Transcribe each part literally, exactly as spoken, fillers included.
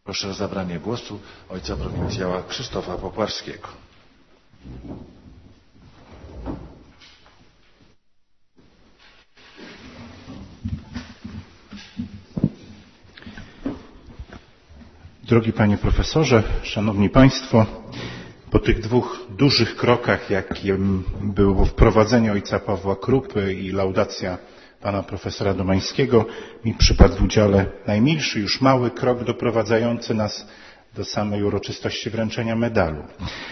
Proszę o zabranie głosu ojca prowincjała Krzysztofa Popławskiego. Drogi Panie Profesorze, Szanowni Państwo, po tych dwóch dużych krokach, jakim było wprowadzenie ojca Pawła Krupy i laudacja Pana Profesora Domańskiego, mi przypadł w udziale najmilszy, już mały krok doprowadzający nas do samej uroczystości wręczenia medalu.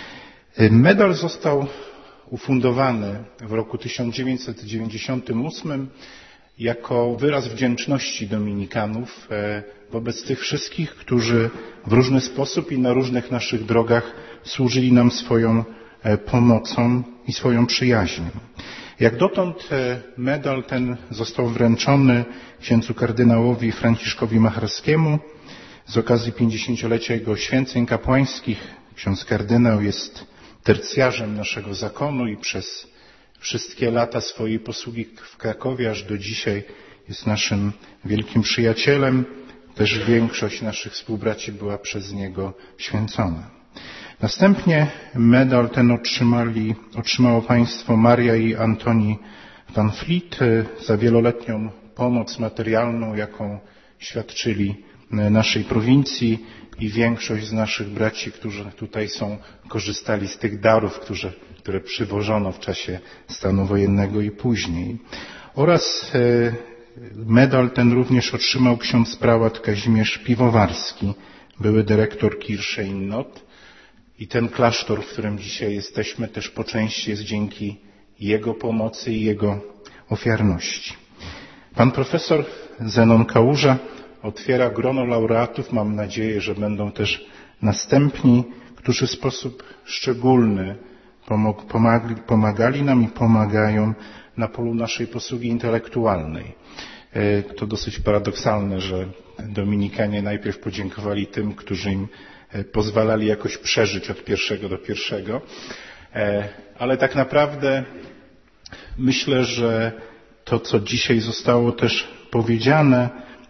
Medal został ufundowany w roku tysiąc dziewięćset dziewięćdziesiątym ósmym jako wyraz wdzięczności dominikanów wobec tych wszystkich, którzy w różny sposób i na różnych naszych drogach służyli nam swoją pomocą i swoją przyjaźnią. Jak dotąd medal ten został wręczony księdzu kardynałowi Franciszkowi Macharskiemu z okazji pięćdziesięciolecia jego święceń kapłańskich. Ksiądz kardynał jest tercjarzem naszego zakonu i przez wszystkie lata swojej posługi w Krakowie aż do dzisiaj jest naszym wielkim przyjacielem. Też większość naszych współbraci była przez niego święcona. Następnie medal ten otrzymali, otrzymało państwo Maria i Antoni van Vliet za wieloletnią pomoc materialną, jaką świadczyli naszej prowincji i większość z naszych braci, którzy tutaj są, korzystali z tych darów, które, które przywożono w czasie stanu wojennego i później. Oraz medal ten również otrzymał ksiądz prałat Kazimierz Piwowarski, były dyrektor Kirche in Not. I ten klasztor, w którym dzisiaj jesteśmy, też po części jest dzięki jego pomocy i jego ofiarności. Pan profesor Zenon Kałuża otwiera grono laureatów. Mam nadzieję, że będą też następni, którzy w sposób szczególny pomagali, pomagali nam i pomagają na polu naszej posługi intelektualnej. To dosyć paradoksalne, że dominikanie najpierw podziękowali tym, którzy im pozwalali jakoś przeżyć od pierwszego do pierwszego. Ale tak naprawdę myślę, że to, co dzisiaj zostało też powiedziane,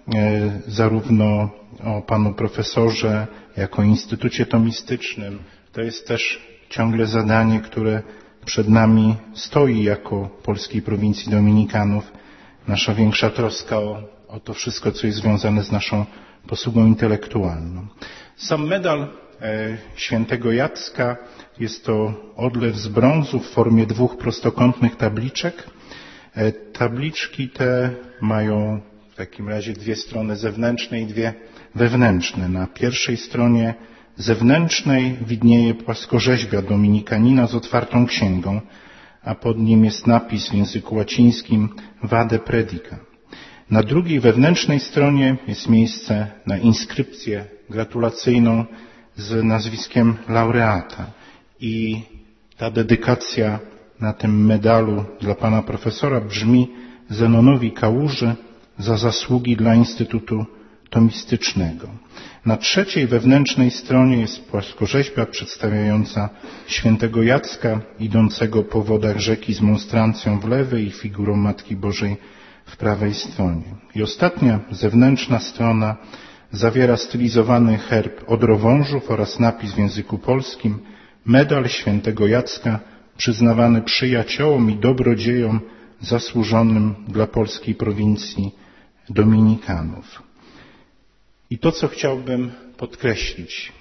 zarówno o panu profesorze, jak o Instytucie Tomistycznym, to jest też ciągle zadanie, które przed nami stoi jako polskiej prowincji dominikanów. Nasza większa troska o, o to wszystko, co jest związane z naszą posługą intelektualną. Sam medal świętego Jacka jest to odlew z brązu w formie dwóch prostokątnych tabliczek. Tabliczki te mają w takim razie dwie strony zewnętrzne i dwie wewnętrzne. Na pierwszej stronie zewnętrznej widnieje płaskorzeźbia dominikanina z otwartą księgą, a pod nim jest napis w języku łacińskim Vade Predica. Na drugiej wewnętrznej stronie jest miejsce na inskrypcję gratulacyjną z nazwiskiem laureata. I ta dedykacja na tym medalu dla pana profesora brzmi: Zenonowi Kałuży za zasługi dla Instytutu Tomistycznego. Na trzeciej wewnętrznej stronie jest płaskorzeźbia przedstawiająca świętego Jacka idącego po wodach rzeki z monstrancją w lewej i figurą Matki Bożej w prawej stronie. I ostatnia zewnętrzna strona zawiera stylizowany herb Odrowążów oraz napis w języku polskim: Medal świętego Jacka przyznawany przyjaciołom i dobrodziejom zasłużonym dla polskiej prowincji dominikanów. I to, co chciałbym podkreślić,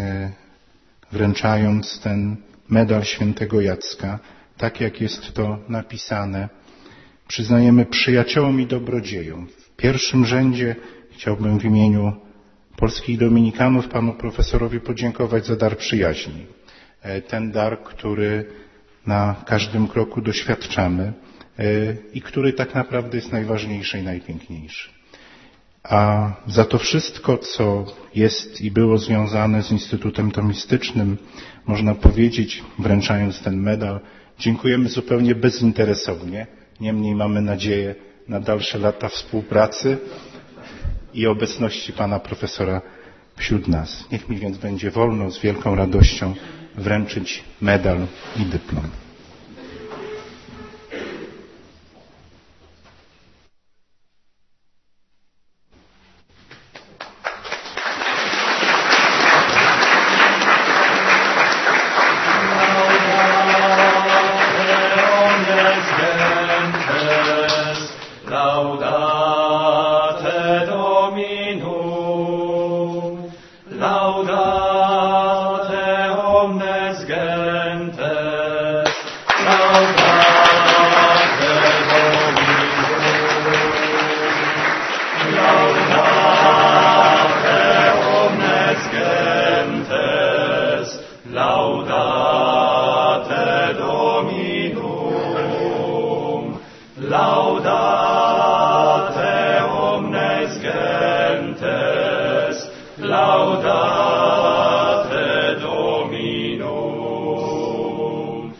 wręczając ten medal świętego Jacka, tak jak jest to napisane, przyznajemy przyjaciołom i dobrodziejom. W pierwszym rzędzie chciałbym w imieniu polskich dominikanów panu profesorowi podziękować za dar przyjaźni. Ten dar, który na każdym kroku doświadczamy i który tak naprawdę jest najważniejszy i najpiękniejszy. A za to wszystko, co jest i było związane z Instytutem Tomistycznym, można powiedzieć, wręczając ten medal, dziękujemy zupełnie bezinteresownie. Niemniej mamy nadzieję na dalsze lata współpracy i obecności pana profesora wśród nas. Niech mi więc będzie wolno z wielką radością wręczyć medal i dyplom. laudate Dominum,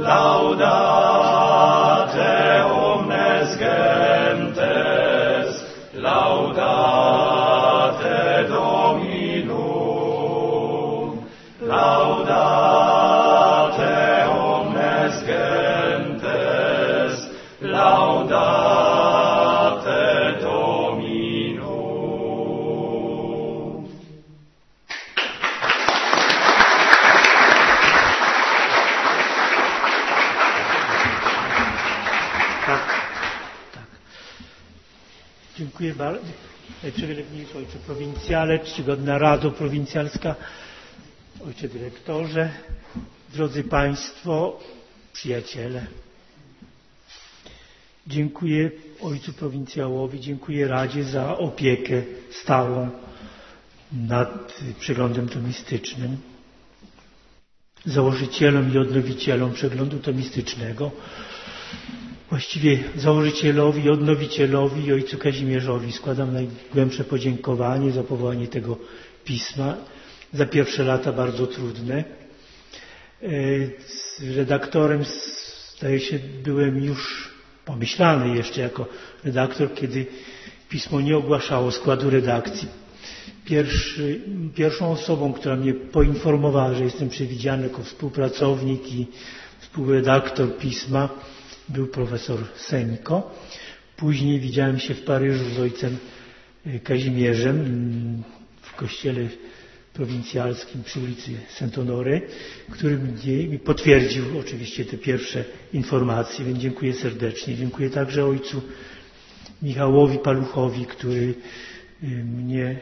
laudate omnes gentes, laudate Dominum, laudate omnes gentes, laudate Dominum. Tak, tak. Dziękuję bardzo. Najprzewielebniejszy ojcze prowincjale, czcigodna Rado Prowincjalska, ojcze dyrektorze, drodzy Państwo, przyjaciele. Dziękuję ojcu prowincjałowi, dziękuję Radzie za opiekę stałą nad przeglądem tomistycznym, założycielom i odnowicielom przeglądu tomistycznego, właściwie założycielowi i odnowicielowi i ojcu Kazimierzowi składam najgłębsze podziękowanie za powołanie tego pisma, za pierwsze lata bardzo trudne. Z redaktorem, zdaje się, byłem już pomyślany jeszcze jako redaktor, kiedy pismo nie ogłaszało składu redakcji. Pierwszy, pierwszą osobą, która mnie poinformowała, że jestem przewidziany jako współpracownik i współredaktor pisma, był profesor Seniko. Później widziałem się w Paryżu z ojcem Kazimierzem w kościele prowincjalskim przy ulicy Saint-Honoré, który mi potwierdził oczywiście te pierwsze informacje, więc dziękuję serdecznie. Dziękuję także ojcu Michałowi Paluchowi, który mnie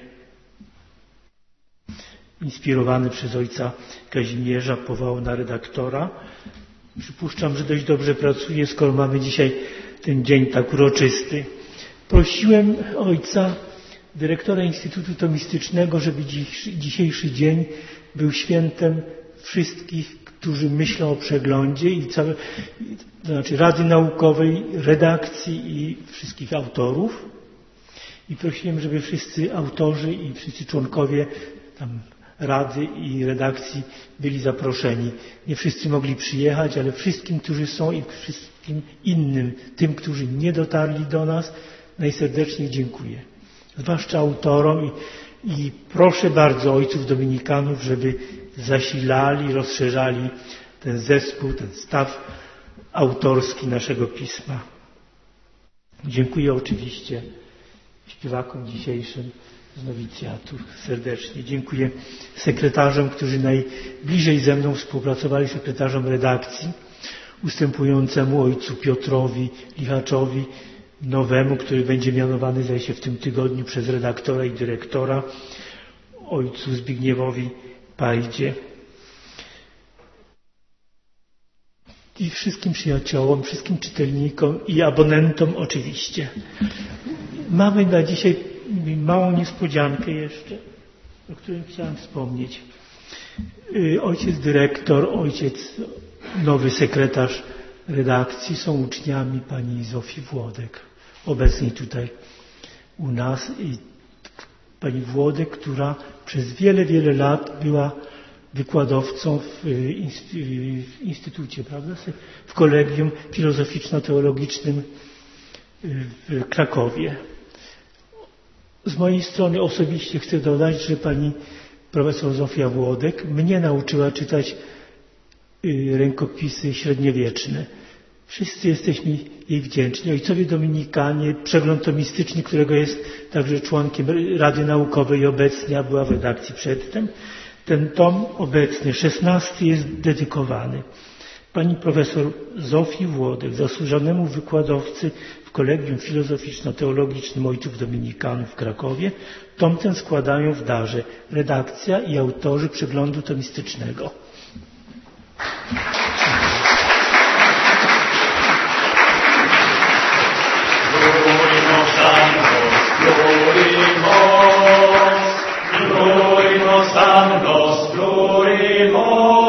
inspirowany przez ojca Kazimierza powołał na redaktora. Przypuszczam, że dość dobrze pracuję, skoro mamy dzisiaj ten dzień tak uroczysty. Prosiłem ojca dyrektora Instytutu Tomistycznego, żeby dziś, dzisiejszy dzień był świętem wszystkich, którzy myślą o przeglądzie i całe, to znaczy Rady Naukowej, redakcji i wszystkich autorów. I prosiłem, żeby wszyscy autorzy i wszyscy członkowie tam Rady i redakcji byli zaproszeni. Nie wszyscy mogli przyjechać, ale wszystkim, którzy są i wszystkim innym, tym, którzy nie dotarli do nas, najserdeczniej dziękuję. Zwłaszcza autorom i, i proszę bardzo ojców dominikanów, żeby zasilali, rozszerzali ten zespół, ten staw autorski naszego pisma. Dziękuję oczywiście śpiewakom dzisiejszym z nowicjatu serdecznie. Dziękuję sekretarzom, którzy najbliżej ze mną współpracowali, sekretarzom redakcji, ustępującemu ojcu Piotrowi Lichaczowi, nowemu, który będzie mianowany, zdaje się, w tym tygodniu przez redaktora i dyrektora, ojcu Zbigniewowi Pajdzie. I wszystkim przyjaciołom, wszystkim czytelnikom i abonentom oczywiście. Mamy na dzisiaj małą niespodziankę jeszcze, o którym chciałem wspomnieć. Ojciec dyrektor, ojciec nowy sekretarz redakcji są uczniami pani Zofii Włodek, obecnej tutaj u nas. I pani Włodek, która przez wiele, wiele lat była wykładowcą w instytucie, prawda? W Kolegium Filozoficzno-Teologicznym w Krakowie. Z mojej strony osobiście chcę dodać, że pani profesor Zofia Włodek mnie nauczyła czytać rękopisy średniowieczne. Wszyscy jesteśmy jej wdzięczni. Ojcowie Dominikanie, przegląd tomistyczny, którego jest także członkiem Rady Naukowej i obecnie, a była w redakcji przedtem. Ten tom obecny, szesnasty, jest dedykowany pani profesor Zofii Włodek, zasłużonemu wykładowcy w Kolegium Filozoficzno-Teologicznym Ojców Dominikanów w Krakowie. Tom ten składają w darze redakcja i autorzy przeglądu tomistycznego. Glorimos, Anglos, glorimos.